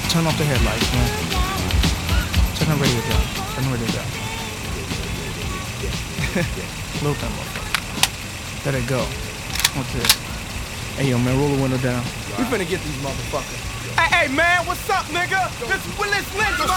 Turn off the headlights, man. Turn the radio down. Turn the radio down. Little that motherfucker. Let it go. What's this? Hey, yo, man, roll the window down. We finna get these motherfuckers. Hey, man, what's up, nigga? This Willis Lynch